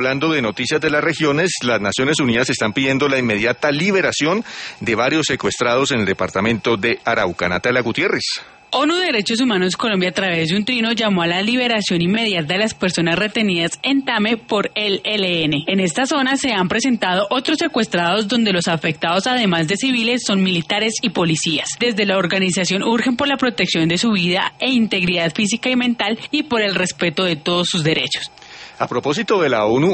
Hablando de noticias de las regiones, las Naciones Unidas están pidiendo la inmediata liberación de varios secuestrados en el departamento de Arauca. Natalia Gutiérrez. ONU Derechos Humanos Colombia, a través de un trino, llamó a la liberación inmediata de las personas retenidas en Tame por el ELN. En esta zona se han presentado otros secuestrados donde los afectados, además de civiles, son militares y policías. Desde la organización urgen por la protección de su vida e integridad física y mental y por el respeto de todos sus derechos. A propósito de la ONU,